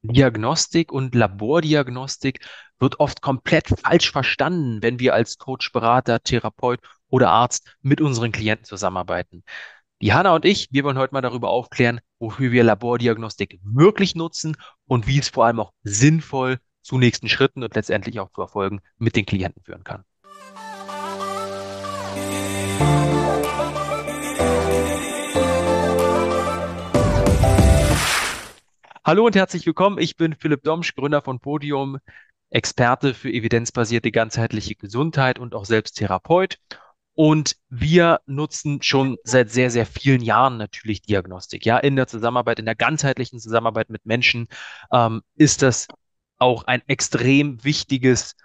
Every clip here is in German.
Diagnostik und Labordiagnostik wird oft komplett falsch verstanden, wenn wir als Coach, Berater, Therapeut oder Arzt mit unseren Klienten zusammenarbeiten. Die Hanna und ich, wir wollen heute mal darüber aufklären, wofür wir Labordiagnostik wirklich nutzen und wie es vor allem auch sinnvoll zu nächsten Schritten und letztendlich auch zu Erfolgen mit den Klienten führen kann. Hallo und herzlich willkommen. Ich bin Philipp Domsch, Gründer von Podium, Experte für evidenzbasierte ganzheitliche Gesundheit und auch selbst Therapeut. Und wir nutzen schon seit sehr, sehr vielen Jahren natürlich Diagnostik. Ja, in der Zusammenarbeit, in der ganzheitlichen Zusammenarbeit mit Menschen ist das auch ein extrem wichtiges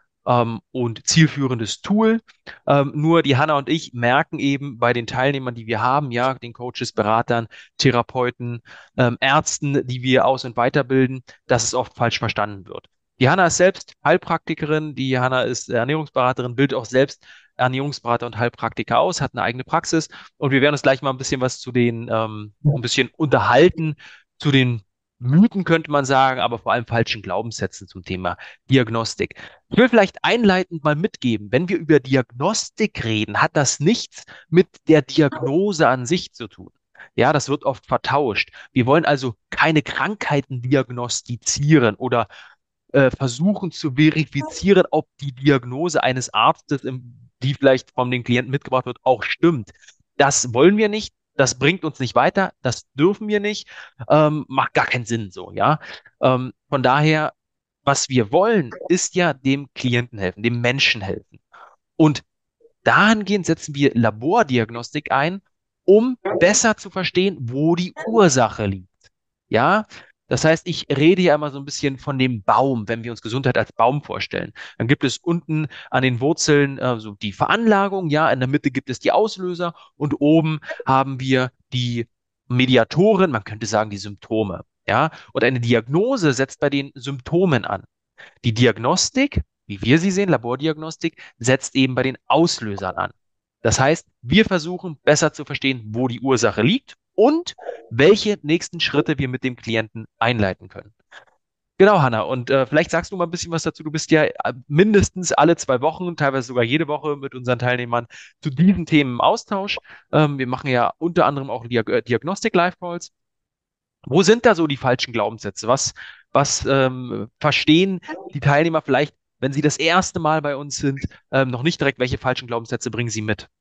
und zielführendes Tool. Nur die Hanna und ich merken eben bei den Teilnehmern, die wir haben, ja, den Coaches, Beratern, Therapeuten, Ärzten, die wir aus- und weiterbilden, dass es oft falsch verstanden wird. Die Hanna ist selbst Heilpraktikerin, die Hanna ist Ernährungsberaterin, bildet auch selbst Ernährungsberater und Heilpraktiker aus, hat eine eigene Praxis und wir werden uns gleich mal ein bisschen was zu den, ein bisschen unterhalten, zu den Mythen könnte man sagen, aber vor allem falschen Glaubenssätzen zum Thema Diagnostik. Ich will vielleicht einleitend mal mitgeben, wenn wir über Diagnostik reden, hat das nichts mit der Diagnose an sich zu tun. Ja, das wird oft vertauscht. Wir wollen also keine Krankheiten diagnostizieren oder versuchen zu verifizieren, ob die Diagnose eines Arztes, die vielleicht von den Klienten mitgebracht wird, auch stimmt. Das wollen wir nicht. Das bringt uns nicht weiter. Das dürfen wir nicht. Macht gar keinen Sinn so, ja. Von daher, was wir wollen, ist ja dem Klienten helfen, dem Menschen helfen. Und dahingehend setzen wir Labordiagnostik ein, um besser zu verstehen, wo die Ursache liegt. Ja, das heißt, ich rede ja immer so ein bisschen von dem Baum, wenn wir uns Gesundheit als Baum vorstellen. Dann gibt es unten an den Wurzeln so die Veranlagung, ja, in der Mitte gibt es die Auslöser und oben haben wir die Mediatoren, man könnte sagen die Symptome. Ja, und eine Diagnose setzt bei den Symptomen an. Die Diagnostik, wie wir sie sehen, Labordiagnostik, setzt eben bei den Auslösern an. Das heißt, wir versuchen besser zu verstehen, wo die Ursache liegt und welche nächsten Schritte wir mit dem Klienten einleiten können. Genau, Hanna. Und vielleicht sagst du mal ein bisschen was dazu. Du bist ja mindestens alle 2 Wochen, teilweise sogar jede Woche mit unseren Teilnehmern zu diesen Themen im Austausch. Wir machen ja unter anderem auch Diagnostik-Live-Calls. Wo sind da so die falschen Glaubenssätze? Was verstehen die Teilnehmer vielleicht, wenn sie das erste Mal bei uns sind, noch nicht direkt, welche falschen Glaubenssätze bringen sie mit?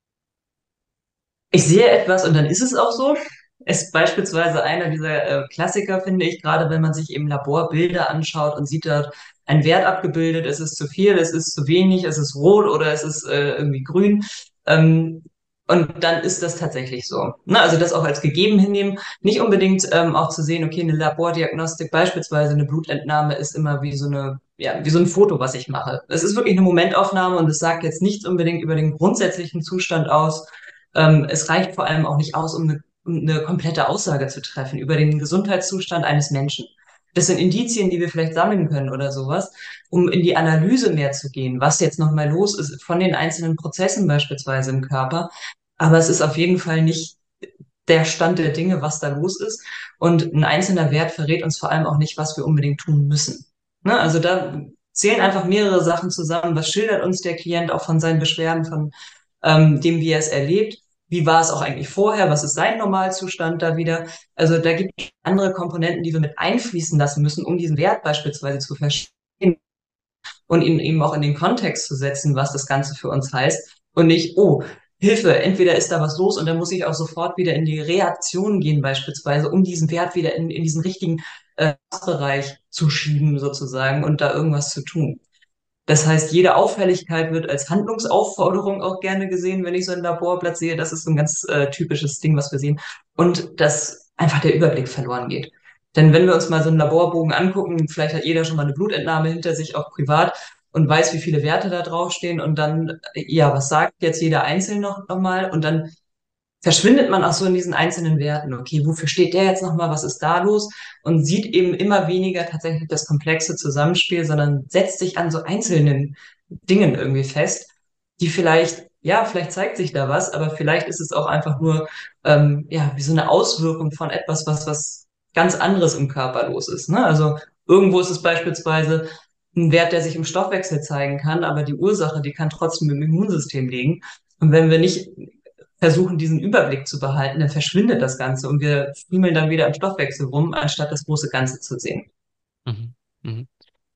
Ich sehe etwas und dann ist es auch so. Es ist beispielsweise einer dieser Klassiker, finde ich, gerade wenn man sich eben Laborbilder anschaut und sieht dort ein Wert abgebildet, es ist zu viel, es ist zu wenig, es ist rot oder es ist irgendwie grün. Ähm, und dann ist das tatsächlich so. Ne? Also das auch als gegeben hinnehmen, nicht unbedingt auch zu sehen, okay, eine Labordiagnostik, beispielsweise eine Blutentnahme ist immer wie so eine, ja, wie so ein Foto, was ich mache. Es ist wirklich eine Momentaufnahme und es sagt jetzt nichts unbedingt über den grundsätzlichen Zustand aus. Es reicht vor allem auch nicht aus, um eine komplette Aussage zu treffen über den Gesundheitszustand eines Menschen. Das sind Indizien, die wir vielleicht sammeln können oder sowas, um in die Analyse mehr zu gehen, was jetzt nochmal los ist von den einzelnen Prozessen beispielsweise im Körper. Aber es ist auf jeden Fall nicht der Stand der Dinge, was da los ist. Und ein einzelner Wert verrät uns vor allem auch nicht, was wir unbedingt tun müssen. Ne? Also da zählen einfach mehrere Sachen zusammen. Was schildert uns der Klient auch von seinen Beschwerden, von dem, wie er es erlebt? Wie war es auch eigentlich vorher? Was ist sein Normalzustand da wieder? Also da gibt es andere Komponenten, die wir mit einfließen lassen müssen, um diesen Wert beispielsweise zu verstehen und ihn eben auch in den Kontext zu setzen, was das Ganze für uns heißt. Und nicht, oh, Hilfe, entweder ist da was los und dann muss ich auch sofort wieder in die Reaktion gehen, beispielsweise, um diesen Wert wieder in diesen richtigen Bereich zu schieben, sozusagen, und da irgendwas zu tun. Das heißt, jede Auffälligkeit wird als Handlungsaufforderung auch gerne gesehen, wenn ich so ein Laborblatt sehe. Das ist so ein ganz typisches Ding, was wir sehen. Und dass einfach der Überblick verloren geht. Denn wenn wir uns mal so einen Laborbogen angucken, vielleicht hat jeder schon mal eine Blutentnahme hinter sich, auch privat, und weiß, wie viele Werte da draufstehen. Und dann, ja, was sagt jetzt jeder einzeln noch mal? Und dann verschwindet man auch so in diesen einzelnen Werten. Okay, wofür steht der jetzt nochmal? Was ist da los? Und sieht eben immer weniger tatsächlich das komplexe Zusammenspiel, sondern setzt sich an so einzelnen Dingen irgendwie fest, die vielleicht, ja, vielleicht zeigt sich da was, aber vielleicht ist es auch einfach nur, ja, wie so eine Auswirkung von etwas, was ganz anderes im Körper los ist. Ne? Also Irgendwo ist es beispielsweise ein Wert, der sich im Stoffwechsel zeigen kann, aber die Ursache, die kann trotzdem im Immunsystem liegen. Und wenn wir nicht versuchen, diesen Überblick zu behalten, dann verschwindet das Ganze und wir friemeln dann wieder im Stoffwechsel rum, anstatt das große Ganze zu sehen. Mhm. Mhm.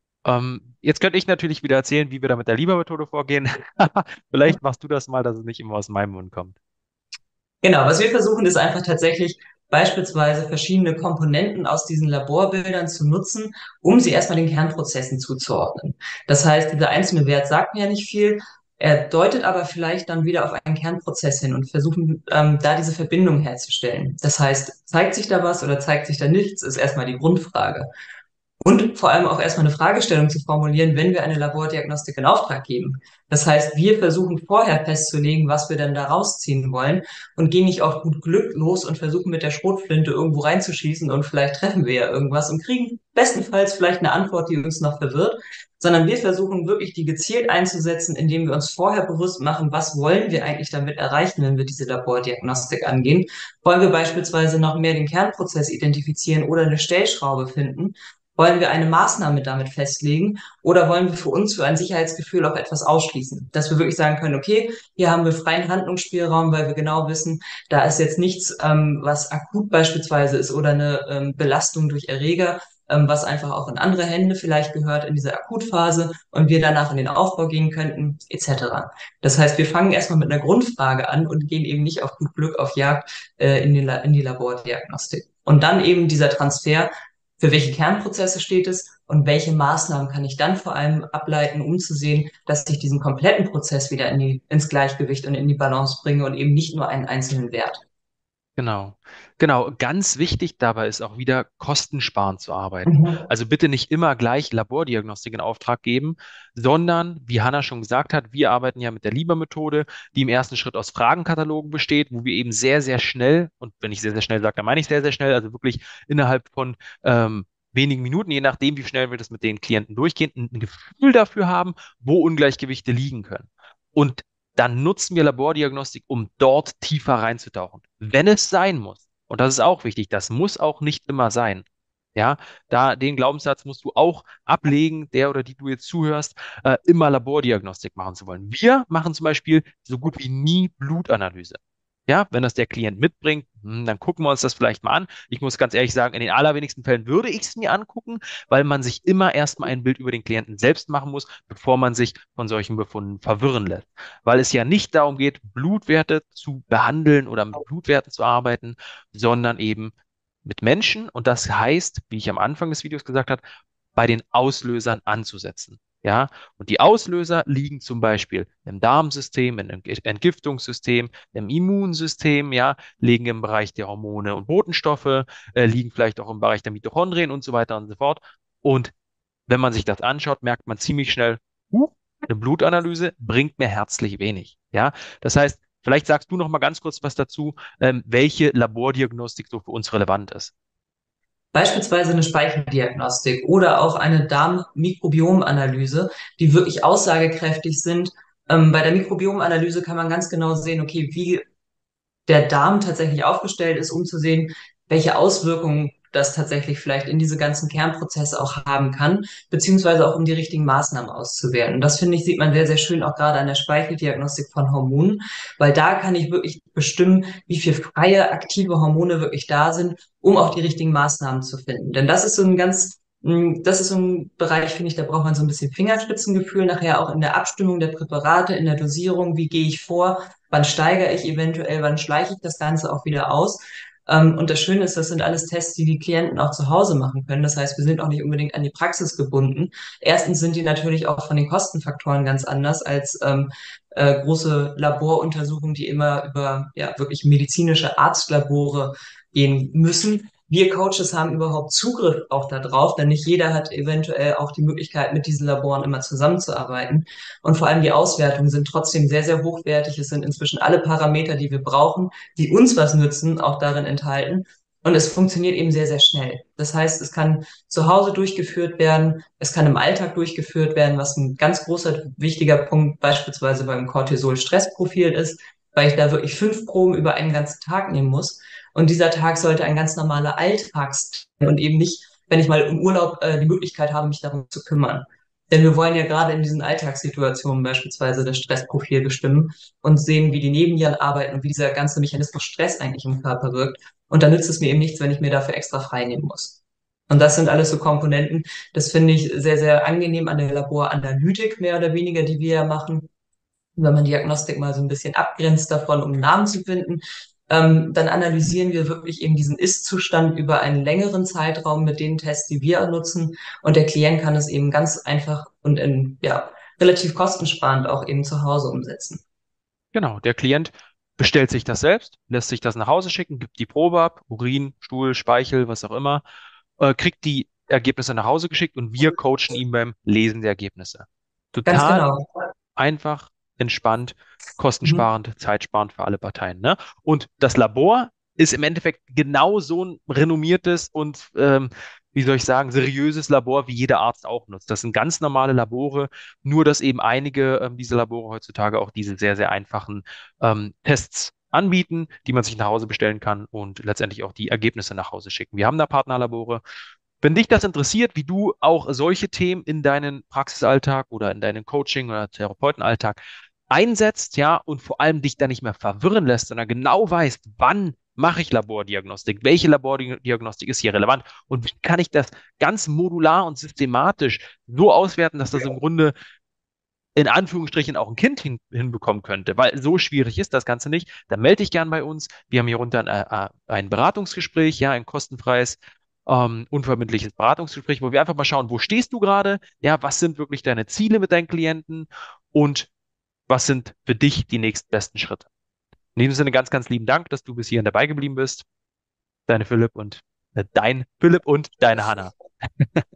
Jetzt könnte ich natürlich wieder erzählen, wie wir da mit der Lieber-Methode vorgehen. Vielleicht machst du das mal, dass es nicht immer aus meinem Mund kommt. Genau, was wir versuchen, ist einfach tatsächlich beispielsweise verschiedene Komponenten aus diesen Laborbildern zu nutzen, um sie erstmal den Kernprozessen zuzuordnen. Das heißt, dieser einzelne Wert sagt mir ja nicht viel, er deutet aber vielleicht dann wieder auf einen Kernprozess hin und versuchen da diese Verbindung herzustellen. Das heißt, zeigt sich da was oder zeigt sich da nichts, ist erstmal die Grundfrage. Und vor allem auch erstmal eine Fragestellung zu formulieren, wenn wir eine Labordiagnostik in Auftrag geben. Das heißt, wir versuchen vorher festzulegen, was wir denn da rausziehen wollen und gehen nicht auf gut Glück los und versuchen mit der Schrotflinte irgendwo reinzuschießen und vielleicht treffen wir ja irgendwas und kriegen bestenfalls vielleicht eine Antwort, die uns noch verwirrt, sondern wir versuchen wirklich die gezielt einzusetzen, indem wir uns vorher bewusst machen, was wollen wir eigentlich damit erreichen, wenn wir diese Labordiagnostik angehen. Wollen wir beispielsweise noch mehr den Kernprozess identifizieren oder eine Stellschraube finden? Wollen wir eine Maßnahme damit festlegen oder wollen wir für uns für ein Sicherheitsgefühl auch etwas ausschließen? Dass wir wirklich sagen können, okay, hier haben wir freien Handlungsspielraum, weil wir genau wissen, da ist jetzt nichts, was akut beispielsweise ist oder eine Belastung durch Erreger, was einfach auch in andere Hände vielleicht gehört in dieser Akutphase und wir danach in den Aufbau gehen könnten, etc. Das heißt, wir fangen erstmal mit einer Grundfrage an und gehen eben nicht auf gut Glück auf Jagd in die Labordiagnostik. Und dann eben dieser Transfer, für welche Kernprozesse steht es und welche Maßnahmen kann ich dann vor allem ableiten, um zu sehen, dass ich diesen kompletten Prozess wieder ins Gleichgewicht und in die Balance bringe und eben nicht nur einen einzelnen Wert. Genau, genau. Ganz wichtig dabei ist auch wieder, kostensparend zu arbeiten. Mhm. Also bitte nicht immer gleich Labordiagnostik in Auftrag geben, sondern, wie Hanna schon gesagt hat, wir arbeiten ja mit der Lieber-Methode, die im ersten Schritt aus Fragenkatalogen besteht, wo wir eben sehr, sehr schnell, und wenn ich sehr, sehr schnell sage, dann meine ich sehr, sehr schnell, also wirklich innerhalb von wenigen Minuten, je nachdem, wie schnell wir das mit den Klienten durchgehen, ein Gefühl dafür haben, wo Ungleichgewichte liegen können. Und dann nutzen wir Labordiagnostik, um dort tiefer reinzutauchen. Wenn es sein muss, und das ist auch wichtig, das muss auch nicht immer sein. Ja, da den Glaubenssatz musst du auch ablegen, der oder die du jetzt zuhörst, immer Labordiagnostik machen zu wollen. Wir machen zum Beispiel so gut wie nie Blutanalyse. Ja, wenn das der Klient mitbringt, dann gucken wir uns das vielleicht mal an. Ich muss ganz ehrlich sagen, in den allerwenigsten Fällen würde ich es mir angucken, weil man sich immer erstmal ein Bild über den Klienten selbst machen muss, bevor man sich von solchen Befunden verwirren lässt. Weil es ja nicht darum geht, Blutwerte zu behandeln oder mit Blutwerten zu arbeiten, sondern eben mit Menschen. Und das heißt, wie ich am Anfang des Videos gesagt habe, bei den Auslösern anzusetzen. Ja, und die Auslöser liegen zum Beispiel im Darmsystem, im Entgiftungssystem, im Immunsystem, ja, liegen im Bereich der Hormone und Botenstoffe, liegen vielleicht auch im Bereich der Mitochondrien und so weiter und so fort. Und wenn man sich das anschaut, merkt man ziemlich schnell, eine Blutanalyse bringt mir herzlich wenig. Ja, das heißt, vielleicht sagst du noch mal ganz kurz was dazu, welche Labordiagnostik so für uns relevant ist. Beispielsweise eine Speicheldiagnostik oder auch eine Darmmikrobiomanalyse, die wirklich aussagekräftig sind. Bei der Mikrobiomanalyse kann man ganz genau sehen, okay, wie der Darm tatsächlich aufgestellt ist, um zu sehen, welche Auswirkungen das tatsächlich vielleicht in diese ganzen Kernprozesse auch haben kann, beziehungsweise auch um die richtigen Maßnahmen auszuwählen. Und das finde ich, sieht man sehr, sehr schön auch gerade an der Speicheldiagnostik von Hormonen, weil da kann ich wirklich bestimmen, wie viel freie, aktive Hormone wirklich da sind, um auch die richtigen Maßnahmen zu finden. Denn das ist so ein das ist so ein Bereich, finde ich, da braucht man so ein bisschen Fingerspitzengefühl nachher auch in der Abstimmung der Präparate, in der Dosierung, wie gehe ich vor, wann steigere ich eventuell, wann schleiche ich das Ganze auch wieder aus. Und das Schöne ist, das sind alles Tests, die die Klienten auch zu Hause machen können. Das heißt, wir sind auch nicht unbedingt an die Praxis gebunden. Erstens sind die natürlich auch von den Kostenfaktoren ganz anders als große Laboruntersuchungen, die immer über ja wirklich medizinische Arztlabore gehen müssen. Wir Coaches haben überhaupt Zugriff auch darauf, denn nicht jeder hat eventuell auch die Möglichkeit, mit diesen Laboren immer zusammenzuarbeiten. Und vor allem die Auswertungen sind trotzdem sehr, sehr hochwertig. Es sind inzwischen alle Parameter, die wir brauchen, die uns was nützen, auch darin enthalten. Und es funktioniert eben sehr, sehr schnell. Das heißt, es kann zu Hause durchgeführt werden, es kann im Alltag durchgeführt werden, was ein ganz großer, wichtiger Punkt beispielsweise beim Cortisol-Stressprofil ist, weil ich da wirklich 5 Proben über einen ganzen Tag nehmen muss. Und dieser Tag sollte ein ganz normaler Alltagstag und eben nicht wenn ich mal im Urlaub die Möglichkeit habe, mich darum zu kümmern. Denn wir wollen ja gerade in diesen Alltagssituationen beispielsweise das Stressprofil bestimmen und sehen, wie die Nebennieren arbeiten und wie dieser ganze Mechanismus Stress eigentlich im Körper wirkt. Und da nützt es mir eben nichts, wenn ich mir dafür extra frei nehmen muss. Und das sind alles so Komponenten. Das finde ich sehr, sehr angenehm an der Laboranalytik, mehr oder weniger, die wir ja machen. Wenn man Diagnostik mal so ein bisschen abgrenzt davon, um einen Namen zu finden, dann analysieren wir wirklich eben diesen Ist-Zustand über einen längeren Zeitraum mit den Tests, die wir nutzen. Und der Klient kann es eben ganz einfach und ja, relativ kostensparend auch eben zu Hause umsetzen. Genau, der Klient bestellt sich das selbst, lässt sich das nach Hause schicken, gibt die Probe ab, Urin, Stuhl, Speichel, was auch immer, kriegt die Ergebnisse nach Hause geschickt und wir coachen ihn beim Lesen der Ergebnisse. Ganz Total genau. einfach, entspannt, Mhm. kostensparend, zeitsparend für alle Parteien, ne? Und das Labor ist im Endeffekt genau so ein renommiertes und, wie soll ich sagen, seriöses Labor, wie jeder Arzt auch nutzt. Das sind ganz normale Labore, nur dass eben einige dieser Labore heutzutage auch diese sehr, sehr einfachen Tests anbieten, die man sich nach Hause bestellen kann und letztendlich auch die Ergebnisse nach Hause schicken. Wir haben da Partnerlabore. Wenn dich das interessiert, wie du auch solche Themen in deinen Praxisalltag oder in deinen Coaching- oder Therapeutenalltag einsetzt, ja, und vor allem dich da nicht mehr verwirren lässt, sondern genau weißt, wann mache ich Labordiagnostik, welche Labordiagnostik ist hier relevant und wie kann ich das ganz modular und systematisch so auswerten, dass das im Grunde in Anführungsstrichen auch ein Kind hinbekommen könnte, weil so schwierig ist das Ganze nicht, dann melde dich gern bei uns. Wir haben hier unten ein Beratungsgespräch, ja, ein kostenfreies, unverbindliches Beratungsgespräch, wo wir einfach mal schauen, wo stehst du gerade, ja, was sind wirklich deine Ziele mit deinen Klienten und was sind für dich die nächstbesten Schritte. In diesem Sinne ganz, ganz lieben Dank, dass du bis hierhin dabei geblieben bist. Dein Philipp und deine Hanna.